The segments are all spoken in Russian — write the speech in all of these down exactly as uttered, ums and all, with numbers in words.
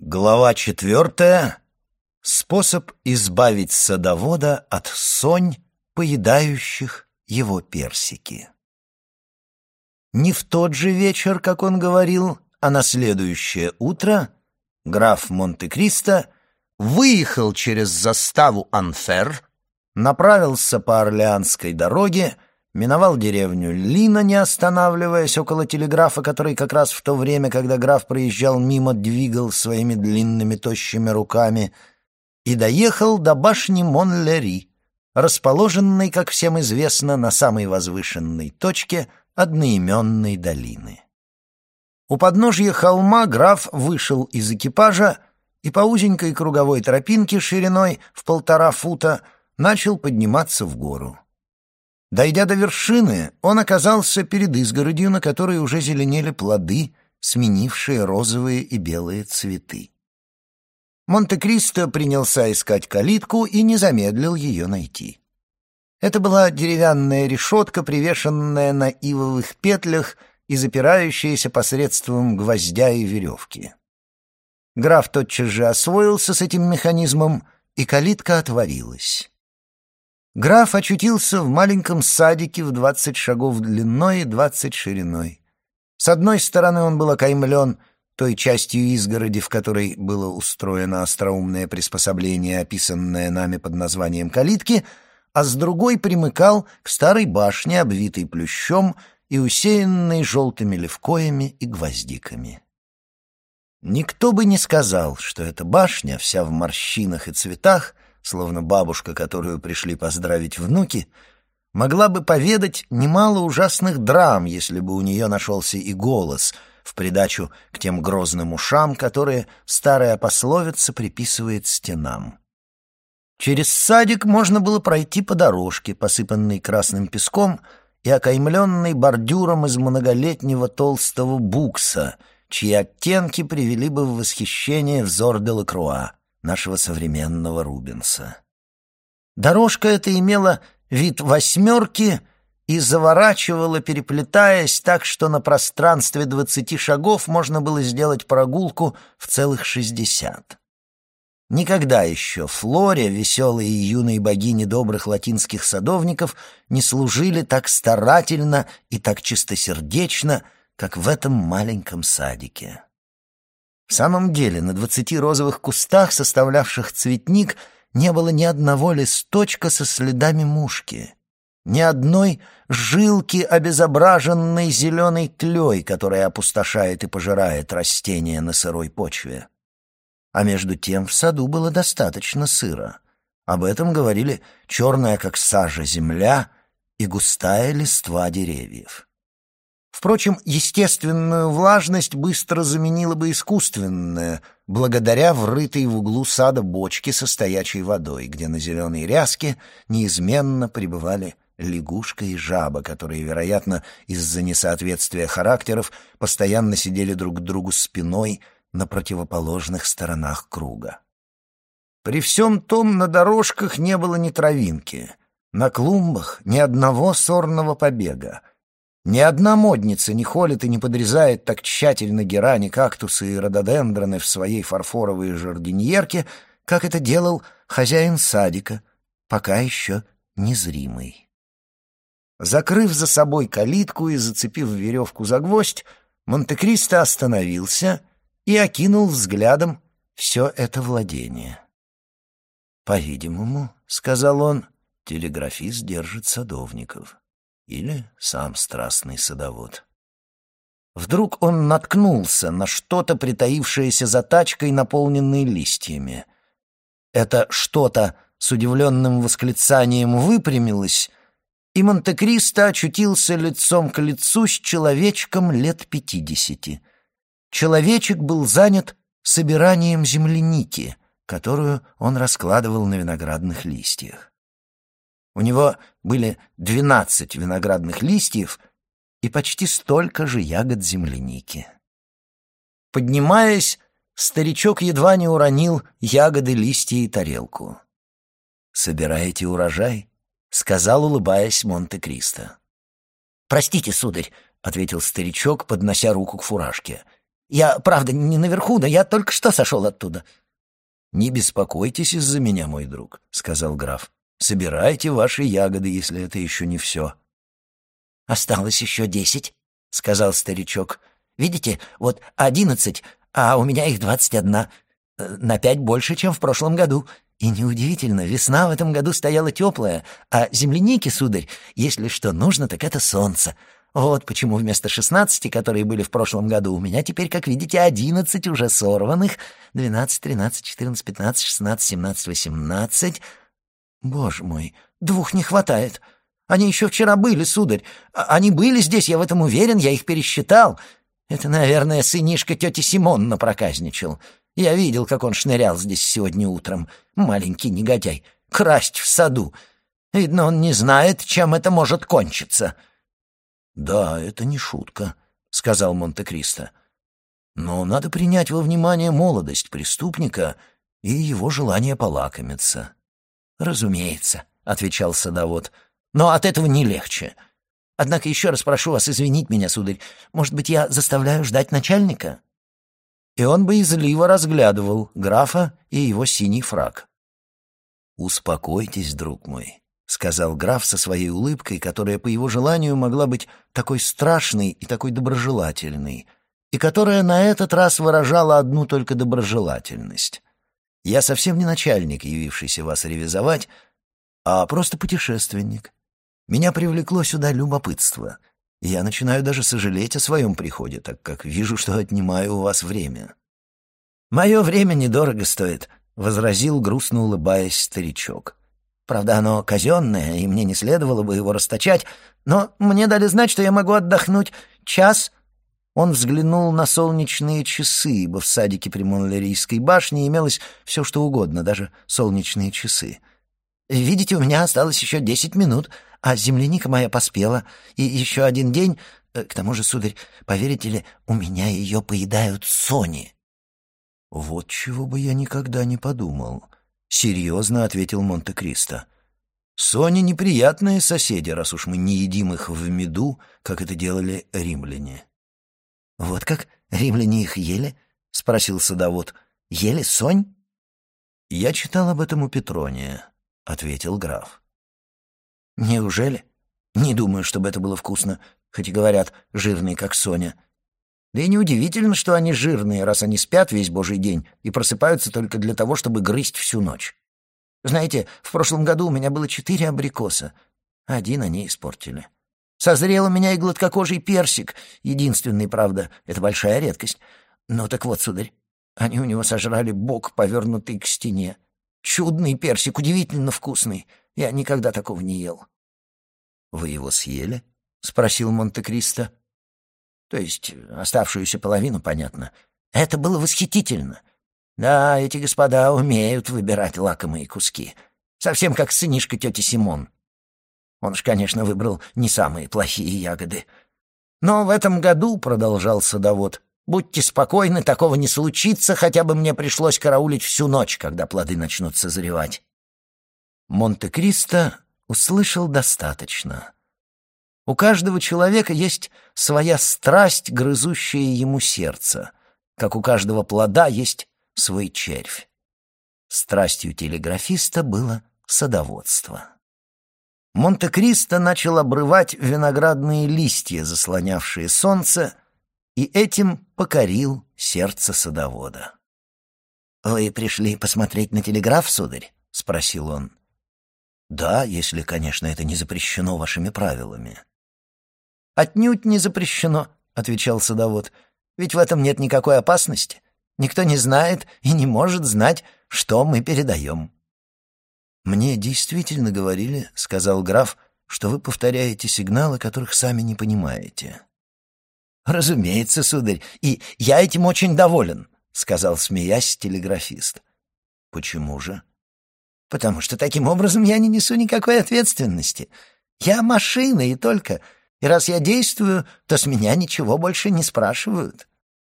Глава четвертая. Способ избавить садовода от сонь, поедающих его персики. Не в тот же вечер, как он говорил, а на следующее утро граф Монте-Кристо выехал через заставу Анфер, направился по Орлеанской дороге, миновал деревню Лино, не останавливаясь около телеграфа, который как раз в то время, когда граф проезжал мимо, двигал своими длинными тощими руками, и доехал до башни Монлери, расположенной, как всем известно, на самой возвышенной точке одноименной долины. У подножья холма граф вышел из экипажа и по узенькой круговой тропинке шириной в полтора фута начал подниматься в гору. Дойдя до вершины, он оказался перед изгородью, на которой уже зеленели плоды, сменившие розовые и белые цветы. Монте-Кристо принялся искать калитку и не замедлил ее найти. Это была деревянная решетка, привешенная на ивовых петлях и запирающаяся посредством гвоздя и веревки. Граф тотчас же освоился с этим механизмом, и калитка отворилась. Граф очутился в маленьком садике в двадцать шагов длиной и двадцать шириной. С одной стороны он был окаймлен той частью изгороди, в которой было устроено остроумное приспособление, описанное нами под названием калитки, а с другой примыкал к старой башне, обвитой плющом и усеянной желтыми левкоями и гвоздиками. Никто бы не сказал, что эта башня, вся в морщинах и цветах, словно бабушка, которую пришли поздравить внуки, могла бы поведать немало ужасных драм, если бы у нее нашелся и голос, в придачу к тем грозным ушам, которые старая пословица приписывает стенам. Через садик можно было пройти по дорожке, посыпанной красным песком и окаймленной бордюром из многолетнего толстого букса, чьи оттенки привели бы в восхищение взор Делакруа, нашего современного Рубенса. Дорожка эта имела вид восьмерки и заворачивала, переплетаясь так, что на пространстве двадцати шагов можно было сделать прогулку в целых шестьдесят. Никогда еще Флоре, веселой и юной богине добрых латинских садовников, не служили так старательно и так чистосердечно, как в этом маленьком садике. В самом деле, на двадцати розовых кустах, составлявших цветник, не было ни одного листочка со следами мушки, ни одной жилки, обезображенной зеленой тлей, которая опустошает и пожирает растения на сырой почве. А между тем в саду было достаточно сыра. Об этом говорили черная, как сажа, земля и густая листва деревьев. Впрочем, естественную влажность быстро заменила бы искусственная, благодаря врытой в углу сада бочке со стоячей водой, где на зеленой ряске неизменно пребывали лягушка и жаба, которые, вероятно, из-за несоответствия характеров постоянно сидели друг к другу спиной на противоположных сторонах круга. При всем том на дорожках не было ни травинки, на клумбах ни одного сорного побега. Ни одна модница не холит и не подрезает так тщательно герани, кактусы и рододендроны в своей фарфоровой жардиньерке, как это делал хозяин садика, пока еще незримый. Закрыв за собой калитку и зацепив веревку за гвоздь, Монте-Кристо остановился и окинул взглядом все это владение. «По-видимому, — сказал он, — телеграфист держит садовников. Или сам страстный садовод». Вдруг он наткнулся на что-то, притаившееся за тачкой, наполненной листьями. Это что-то с удивленным восклицанием выпрямилось, и Монте-Кристо очутился лицом к лицу с человечком лет пятидесяти. Человечек был занят собиранием земляники, которую он раскладывал на виноградных листьях. У него были двенадцать виноградных листьев и почти столько же ягод земляники. Поднимаясь, старичок едва не уронил ягоды, листья и тарелку. «Собираете урожай?» — сказал, улыбаясь, Монте-Кристо. «Простите, сударь», — ответил старичок, поднося руку к фуражке. Я, правда, не наверху, но я только что сошел оттуда». «Не беспокойтесь из-за меня, мой друг», — сказал граф. «Собирайте ваши ягоды, если это еще не все». «Осталось еще десять», — сказал старичок. «Видите, вот одиннадцать, а у меня их двадцать одна. На пять больше, чем в прошлом году. И неудивительно, весна в этом году стояла теплая, а земляники, сударь, если что нужно, так это солнце. Вот почему вместо шестнадцати, которые были в прошлом году, у меня теперь, как видите, одиннадцать уже сорванных. Двенадцать, тринадцать, четырнадцать, пятнадцать, шестнадцать, семнадцать, восемнадцать. Боже мой, двух не хватает. Они еще вчера были, сударь. Они были здесь, я в этом уверен, я их пересчитал. Это, наверное, сынишка тети Симон напроказничал. Я видел, как он шнырял здесь сегодня утром. Маленький негодяй. Красть в саду. Видно, он не знает, чем это может кончиться». «Да, это не шутка», — сказал Монте-Кристо. «Но надо принять во внимание молодость преступника и его желание полакомиться». «Разумеется», — отвечал садовод, — «но от этого не легче. Однако еще раз прошу вас извинить меня, сударь. Может быть, я заставляю ждать начальника?» И он боязливо разглядывал графа и его синий фрак. «Успокойтесь, друг мой», — сказал граф со своей улыбкой, которая по его желанию могла быть такой страшной и такой доброжелательной, и которая на этот раз выражала одну только доброжелательность. «Я совсем не начальник, явившийся вас ревизовать, а просто путешественник. Меня привлекло сюда любопытство, и я начинаю даже сожалеть о своем приходе, так как вижу, что отнимаю у вас время». «Мое время недорого стоит», — возразил, грустно улыбаясь, старичок. «Правда, оно казенное, и мне не следовало бы его расточать, но мне дали знать, что я могу отдохнуть час». Он взглянул на солнечные часы, ибо в садике при Монлерийской башне имелось все, что угодно, даже солнечные часы. «Видите, у меня осталось еще десять минут, а земляника моя поспела, и еще один день. К тому же, сударь, поверите ли, у меня ее поедают сони». «Вот чего бы я никогда не подумал», — серьезно ответил Монте-Кристо. «Сони — неприятные соседи, раз уж мы не едим их в меду, как это делали римляне». «Вот как? Римляне их ели?» — спросил садовод. «Ели сонь?» «Я читал об этом у Петрония», — ответил граф. «Неужели? Не думаю, чтобы это было вкусно, хоть и говорят, жирные, как Соня. Да и неудивительно, что они жирные, раз они спят весь божий день и просыпаются только для того, чтобы грызть всю ночь. Знаете, в прошлом году у меня было четыре абрикоса. Один они испортили. Созрел у меня и гладкокожий персик, единственный, правда, это большая редкость. Ну так вот, сударь, они у него сожрали бок, повернутый к стене. Чудный персик, удивительно вкусный. Я никогда такого не ел». «Вы его съели?» — спросил Монте-Кристо. То есть оставшуюся половину, понятно. Это было восхитительно. Да, эти господа умеют выбирать лакомые куски. Совсем как сынишка тети Симон. Он ж, конечно, выбрал не самые плохие ягоды. Но в этом году, — продолжал садовод, — будьте спокойны, такого не случится, хотя бы мне пришлось караулить всю ночь, когда плоды начнут созревать. Монте-Кристо услышал достаточно. У каждого человека есть своя страсть, грызущая ему сердце, как у каждого плода есть свой червь. Страстью телеграфиста было садоводство. Монте-Кристо начал обрывать виноградные листья, заслонявшие солнце, и этим покорил сердце садовода. «Вы пришли посмотреть на телеграф, сударь?» — спросил он. «Да, если, конечно, это не запрещено вашими правилами». «Отнюдь не запрещено», — отвечал садовод. «Ведь в этом нет никакой опасности. Никто не знает и не может знать, что мы передаем». «Мне действительно говорили, — сказал граф, — что вы повторяете сигналы, которых сами не понимаете». «Разумеется, сударь, и я этим очень доволен», — сказал, смеясь, телеграфист. «Почему же?» «Потому что таким образом я не несу никакой ответственности. Я машина и только, и раз я действую, то с меня ничего больше не спрашивают».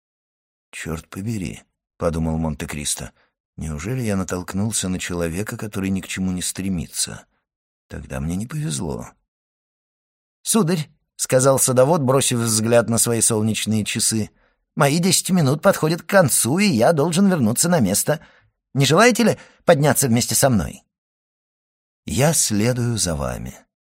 «Черт побери», — подумал Монте-Кристо, — «неужели я натолкнулся на человека, который ни к чему не стремится? Тогда мне не повезло». «Сударь», — сказал садовод, бросив взгляд на свои солнечные часы, Мои десять минут подходят к концу, и я должен вернуться на место. Не желаете ли подняться вместе со мной?» «Я следую за вами».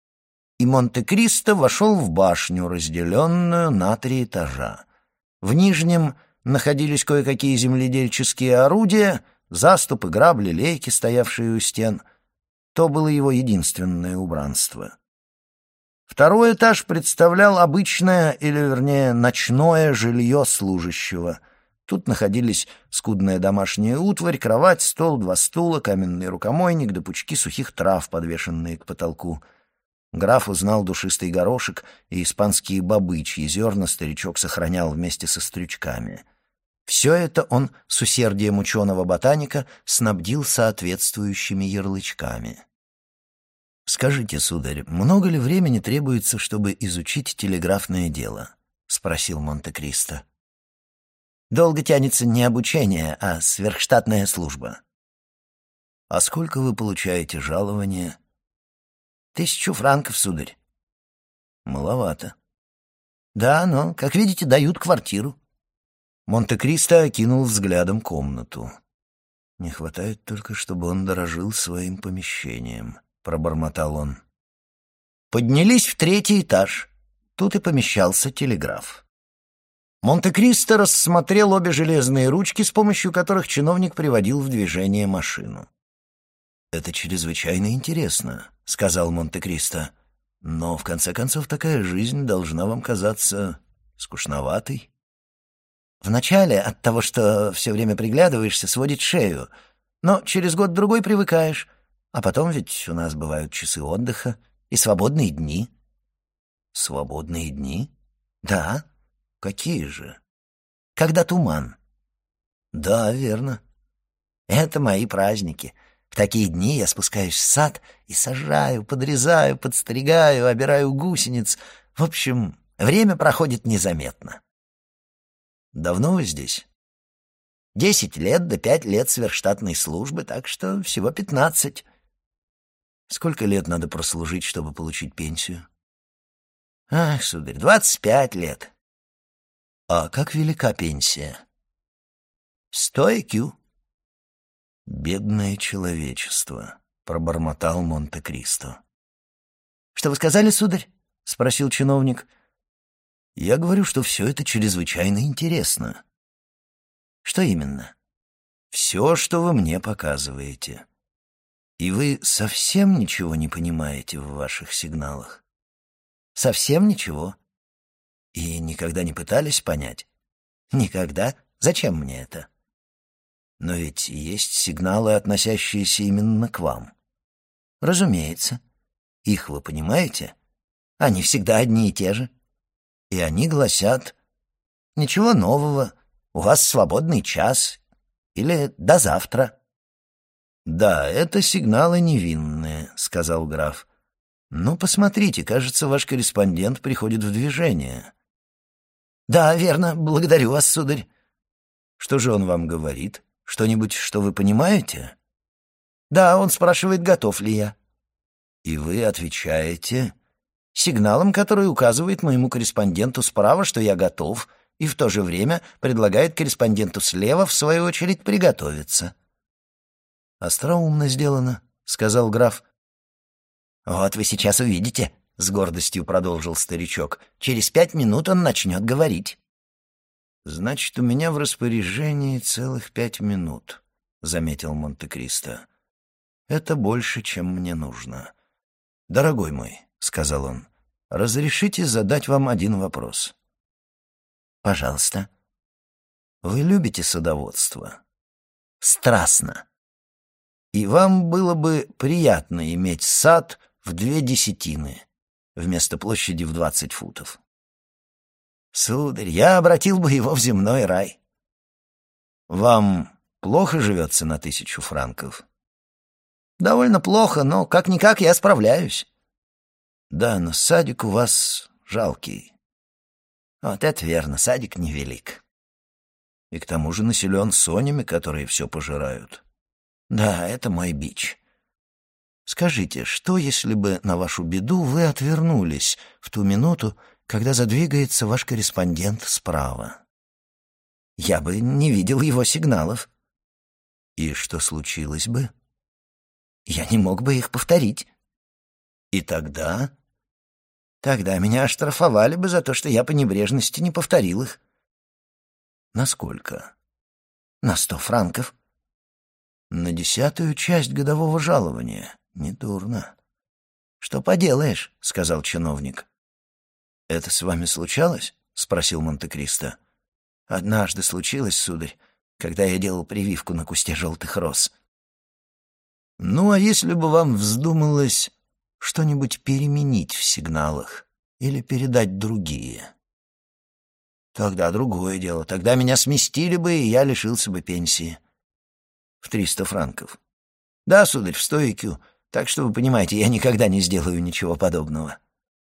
И Монте-Кристо вошел в башню, разделенную на три этажа. В нижнем находились кое-какие земледельческие орудия, заступы, грабли, лейки, стоявшие у стен. То было его единственное убранство. Второй этаж представлял обычное, или, вернее, ночное жилье служащего. Тут находились скудная домашняя утварь, кровать, стол, два стула, каменный рукомойник да пучки сухих трав, подвешенные к потолку. Граф узнал душистый горошек и испанские бобы, чьи зерна старичок сохранял вместе со стрючками. Все это он с усердием ученого-ботаника снабдил соответствующими ярлычками. «Скажите, сударь, много ли времени требуется, чтобы изучить телеграфное дело?» — спросил Монте-Кристо. «Долго тянется не обучение, а сверхштатная служба». «А сколько вы получаете жалования?» «Тысячу франков, сударь». «Маловато». «Да, но, как видите, дают квартиру». Монте-Кристо окинул взглядом комнату. «Не хватает только, чтобы он дорожил своим помещением», — пробормотал он. Поднялись в третий этаж. Тут и помещался телеграф. Монте-Кристо рассмотрел обе железные ручки, с помощью которых чиновник приводил в движение машину. «Это чрезвычайно интересно», — сказал Монте-Кристо. «Но, в конце концов, такая жизнь должна вам казаться скучноватой». «Вначале от того, что все время приглядываешься, сводит шею, но через год-другой привыкаешь. А потом ведь у нас бывают часы отдыха и свободные дни». «Свободные дни?» «Да». «Какие же?» «Когда туман». «Да, верно». «Это мои праздники. В такие дни я спускаюсь в сад и сажаю, подрезаю, подстригаю, обираю гусениц. В общем, время проходит незаметно». «Давно вы здесь?» «Десять лет да пять лет сверхштатной службы, так что всего пятнадцать». «Сколько лет надо прослужить, чтобы получить пенсию?» «Ах, сударь, двадцать пять лет». «А как велика пенсия?» «Сто ЭКЮ». «Бедное человечество», — пробормотал Монте-Кристо. «Что вы сказали, сударь?» — спросил чиновник. «Я говорю, что все это чрезвычайно интересно». «Что именно?» «Все, что вы мне показываете. И вы совсем ничего не понимаете в ваших сигналах?» «Совсем ничего». «И никогда не пытались понять?» «Никогда. Зачем мне это?» «Но ведь есть сигналы, относящиеся именно к вам». «Разумеется». «Их вы понимаете?» «Они всегда одни и те же». «И они гласят...» «Ничего нового. У вас свободный час. Или до завтра». «Да, это сигналы невинные», — сказал граф. «Ну, посмотрите, кажется, ваш корреспондент приходит в движение». «Да, верно. Благодарю вас, сударь». «Что же он вам говорит? Что-нибудь, что вы понимаете?» «Да, он спрашивает, готов ли я». «И вы отвечаете?» «Сигналом, который указывает моему корреспонденту справа, что я готов, и в то же время предлагает корреспонденту слева, в свою очередь, приготовиться». «Остроумно сделано», — сказал граф. «Вот вы сейчас увидите», — с гордостью продолжил старичок. «Через пять минут он начнет говорить». «Значит, у меня в распоряжении целых пять минут», — заметил Монте-Кристо. «Это больше, чем мне нужно. Дорогой мой», — сказал он, — «разрешите задать вам один вопрос?» «Пожалуйста». «Вы любите садоводство?» «Страстно». «И вам было бы приятно иметь сад в две десятины вместо площади в двадцать футов?» «Сударь, я обратил бы его в земной рай». «Вам плохо живется на тысячу франков?» «Довольно плохо, но как-никак я справляюсь». «Да, но садик у вас жалкий». «Вот это верно, садик невелик». «И к тому же населен сонями, которые все пожирают». «Да, это мой бич». «Скажите, что, если бы на вашу беду вы отвернулись в ту минуту, когда задвигается ваш корреспондент справа?» я бы не видел его сигналов. И что случилось бы? Я не мог бы их повторить. И тогда? Тогда меня оштрафовали бы за то, что я по небрежности не повторил их. Насколько? На сто франков. На десятую часть годового жалования. Недурно. Что поделаешь, — сказал чиновник. Это с вами случалось? — спросил Монте-Кристо. Однажды случилось, сударь, когда я делал прививку на кусте желтых роз. Ну, а если бы вам вздумалось что-нибудь переменить в сигналах или передать другие? Тогда другое дело. Тогда меня сместили бы, и я лишился бы пенсии. В триста франков? Да, сударь, в сто и кю. Так что вы понимаете, я никогда не сделаю ничего подобного.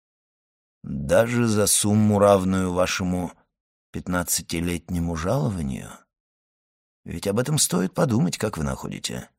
Даже за сумму, равную вашему пятнадцатилетнему жалованию? Ведь об этом стоит подумать, как вы находите.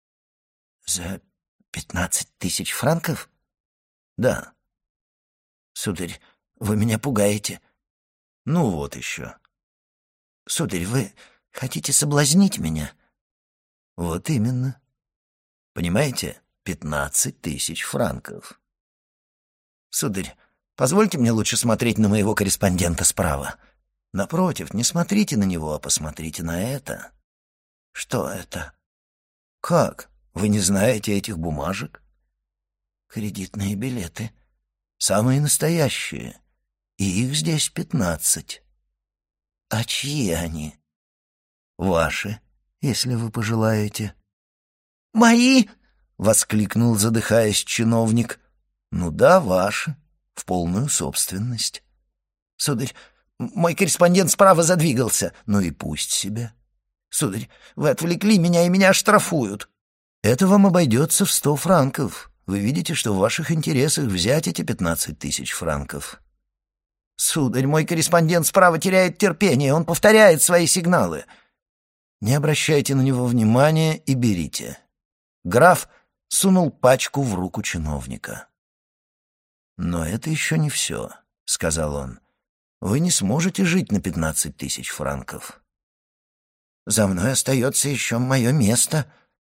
За пятнадцать тысяч франков? Да. Сударь, вы меня пугаете. Ну вот еще. Сударь, вы хотите соблазнить меня? Вот именно. Понимаете, пятнадцать тысяч франков. Сударь, позвольте мне лучше смотреть на моего корреспондента справа. Напротив, не смотрите на него, а посмотрите на это. Что это? Как? Вы не знаете этих бумажек? Кредитные билеты. Самые настоящие. И их здесь пятнадцать. А чьи они? Ваши, если вы пожелаете. Мои? — воскликнул, задыхаясь, чиновник. Ну да, ваши, в полную собственность. Сударь, мой корреспондент справа задвигался. Ну и пусть себе. Сударь, вы отвлекли меня, и меня оштрафуют. Это вам обойдется в сто франков. Вы видите, что в ваших интересах взять эти пятнадцать тысяч франков. Сударь, мой корреспондент справа теряет терпение, он повторяет свои сигналы. Не обращайте на него внимания и берите. Граф сунул пачку в руку чиновника. «Но это еще не все», — сказал он. «Вы не сможете жить на пятнадцать тысяч франков». «За мной остается еще мое место».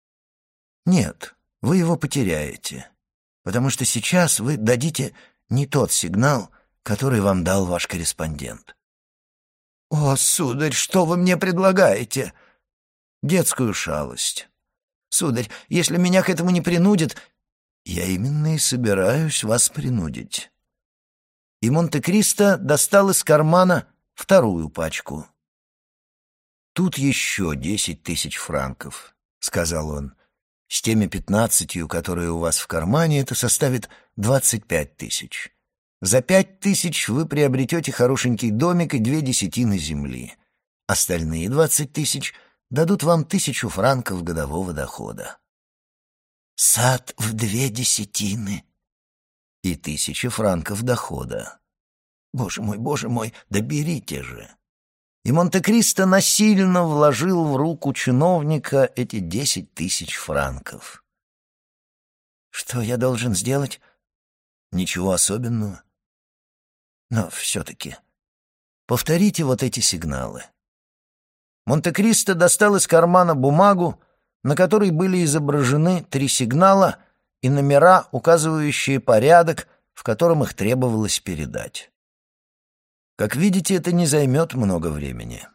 «Нет, вы его потеряете, потому что сейчас вы дадите не тот сигнал, который вам дал ваш корреспондент». «О, сударь, что вы мне предлагаете?» «Детскую шалость». «Сударь, если меня к этому не принудят...» «Я именно и собираюсь вас принудить». И Монте-Кристо достал из кармана вторую пачку. «Тут еще десять тысяч франков», — сказал он. «С теми пятнадцатью, которые у вас в кармане, это составит двадцать пять тысяч. За пять тысяч вы приобретете хорошенький домик и две десятины земли. Остальные двадцать тысяч дадут вам тысячу франков годового дохода». «Сад в две десятины». «И тысяча франков дохода». «Боже мой, боже мой, да берите же». И Монте-Кристо насильно вложил в руку чиновника эти десять тысяч франков. «Что я должен сделать?» «Ничего особенного. Но все-таки повторите вот эти сигналы». Монте-Кристо достал из кармана бумагу, на которой были изображены три сигнала и номера, указывающие порядок, в котором их требовалось передать. Как видите, это не займет много времени.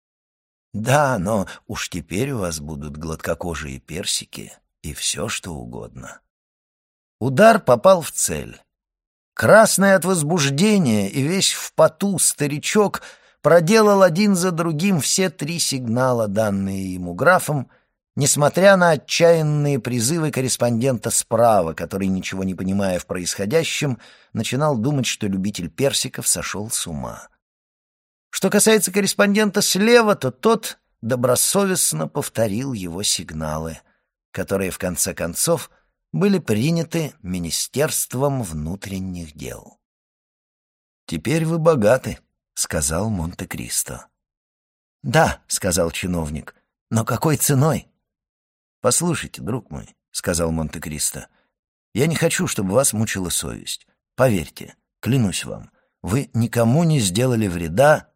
Да, но уж теперь у вас будут гладкокожие персики и все, что угодно. Удар попал в цель. Красный от возбуждения и весь в поту старичок проделал один за другим все три сигнала, данные ему графом, несмотря на отчаянные призывы корреспондента справа, который, ничего не понимая в происходящем, начинал думать, что любитель персиков сошел с ума. Что касается корреспондента слева, то тот добросовестно повторил его сигналы, которые, в конце концов, были приняты Министерством внутренних дел. «Теперь вы богаты», — сказал Монте-Кристо. «Да», — сказал чиновник, — «но какой ценой?» «Послушайте, друг мой», — сказал Монте-Кристо, — «я не хочу, чтобы вас мучила совесть. Поверьте, клянусь вам, вы никому не сделали вреда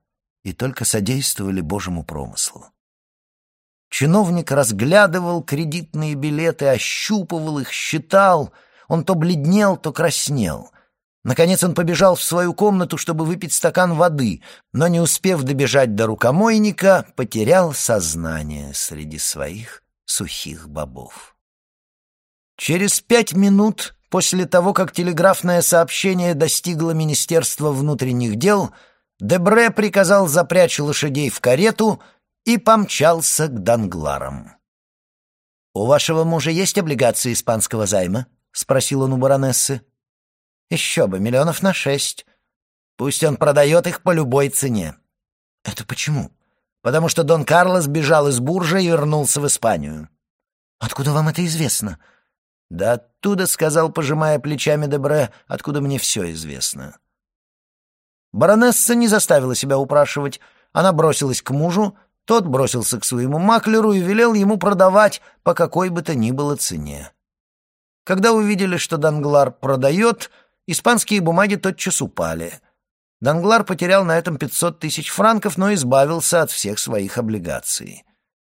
и только содействовали Божьему промыслу. Чиновник разглядывал кредитные билеты, ощупывал их, считал. Он то бледнел, то краснел. Наконец он побежал в свою комнату, чтобы выпить стакан воды, но, не успев добежать до рукомойника, потерял сознание среди своих сухих бобов. Через пять минут после того, как телеграфное сообщение достигло Министерства внутренних дел, Дебре приказал запрячь лошадей в карету и помчался к Дангларам. «У вашего мужа есть облигации испанского займа?» — спросил он у баронессы. «Еще бы, миллионов на шесть. Пусть он продает их по любой цене». «Это почему?» «Потому что Дон Карлос бежал из Буржа и вернулся в Испанию». «Откуда вам это известно?» «Да оттуда, — сказал, пожимая плечами Дебре, — откуда мне все известно». Баронесса не заставила себя упрашивать. Она бросилась к мужу, тот бросился к своему маклеру и велел ему продавать по какой бы то ни было цене. Когда увидели, что Данглар продает, испанские бумаги тотчас упали. Данглар потерял на этом пятьсот тысяч франков, но избавился от всех своих облигаций.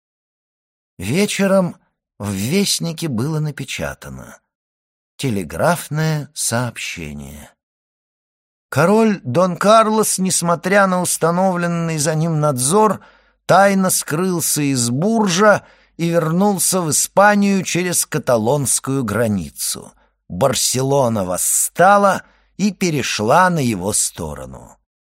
Вечером в «Вестнике» было напечатано телеграфное сообщение. Король Дон Карлос, несмотря на установленный за ним надзор, тайно скрылся из Буржа и вернулся в Испанию через каталонскую границу. Барселона восстала и перешла на его сторону.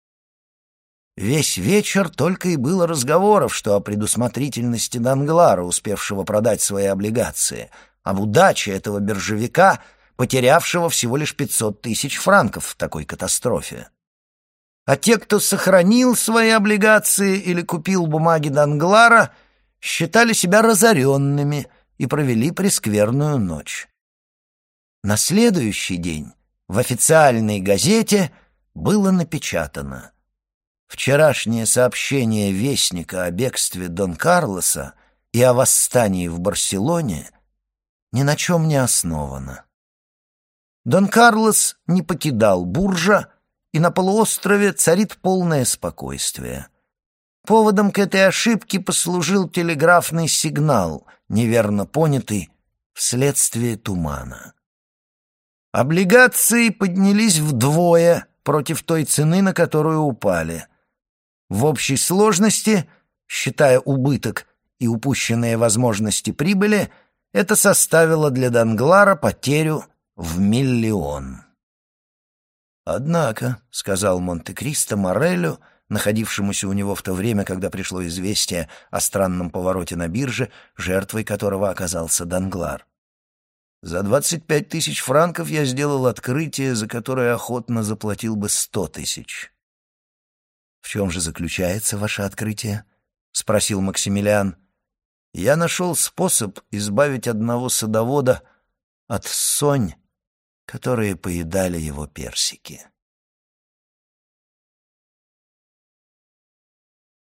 Весь вечер только и было разговоров, что о предусмотрительности Данглара, успевшего продать свои облигации, об удаче этого биржевика, потерявшего всего лишь пятьсот тысяч франков в такой катастрофе. А те, кто сохранил свои облигации или купил бумаги Данглара, считали себя разоренными и провели прескверную ночь. На следующий день в официальной газете было напечатано: вчерашнее сообщение Вестника о бегстве Дон Карлоса и о восстании в Барселоне ни на чем не основано. Дон Карлос не покидал Буржа, и на полуострове царит полное спокойствие. Поводом к этой ошибке послужил телеграфный сигнал, неверно понятый вследствие тумана. Облигации поднялись вдвое против той цены, на которую упали. В общей сложности, считая убыток и упущенные возможности прибыли, это составило для Данглара потерю в миллион. «Однако», — сказал Монте-Кристо Моррелю, находившемуся у него в то время, когда пришло известие о странном повороте на бирже, жертвой которого оказался Данглар, «за двадцать пять тысяч франков я сделал открытие, за которое охотно заплатил бы сто тысяч». «В чем же заключается ваше открытие?» — спросил Максимилиан. «Я нашел способ избавить одного садовода от сонь, которые поедали его персики».